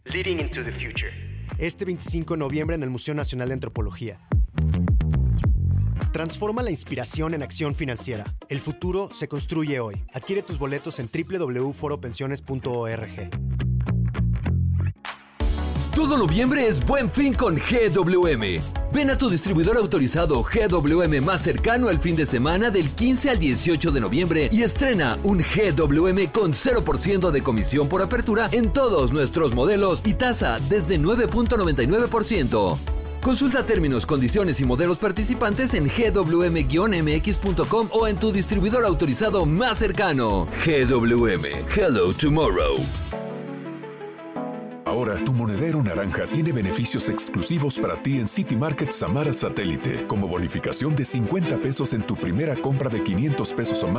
Leading into the future. Este 25 de noviembre en el Museo Nacional de Antropología. Transforma la inspiración en acción financiera. El futuro se construye hoy. Adquiere tus boletos en www.foropensiones.org. Todo noviembre es Buen Fin con GWM. Ven a tu distribuidor autorizado GWM más cercano el fin de semana del 15 al 18 de noviembre y estrena un GWM con 0% de comisión por apertura en todos nuestros modelos y tasa desde 9.99%. Consulta términos, condiciones y modelos participantes en gwm-mx.com o en tu distribuidor autorizado más cercano. GWM. Hello Tomorrow. Ahora, tu monedero naranja tiene beneficios exclusivos para ti en City Market Samara Satélite, como bonificación de 50 pesos en tu primera compra de 500 pesos o más